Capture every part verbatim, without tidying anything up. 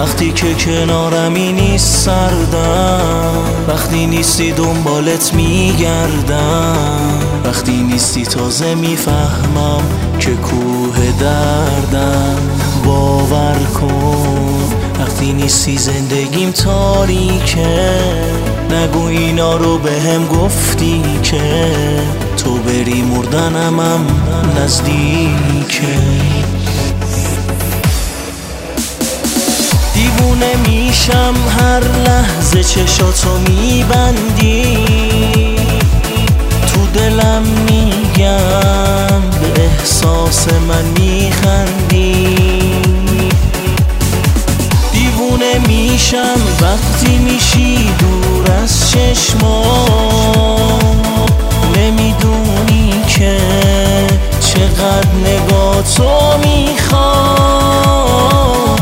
وقتی که کنارمی نیست سردم، وقتی نیستی دنبالت میگردم، وقتی نیستی تازه میفهمم که کوه دردم. باور کن وقتی نیستی زندگیم تاریکه، نگو اینا رو به هم گفتی که تو بری مردنم هم نزدیکه. دیوونه میشم هر لحظه چشاتو میبندی، تو دلم میگم به احساس من میخندی. دیوونه میشم وقتی میشی دور از چشمام، نمیدونی که چقدر نگاهتو میخوام.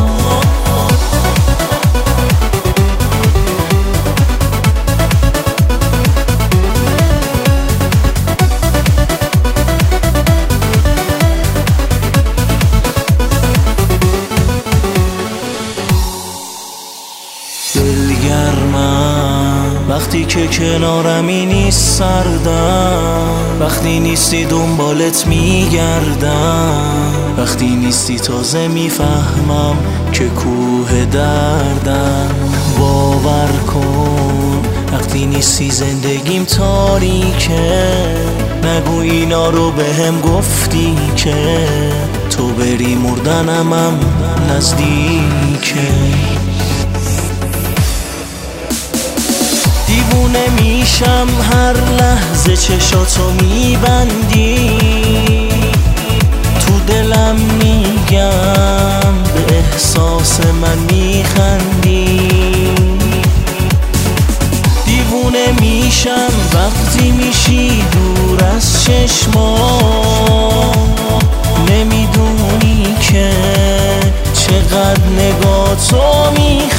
دلگرمم وقتی که کنارمی نیست سردم، وقتی نیستی دنبالت میگردم، وقتی نیستی تازه میفهمم که کوه دردم. باور کن وقتی نیستی زندگیم تاریکه، نگو اینا رو به هم گفتی که تو بری مردنم هم نزدیکه. دیوونه میشم هر لحظه چشاتو میبندی، تو دلم میگم به احساس من میخندی. دیوونه میشم وقتی میشی دور از چشمام، نمیدونی که چقدر نگاهتو میخندی.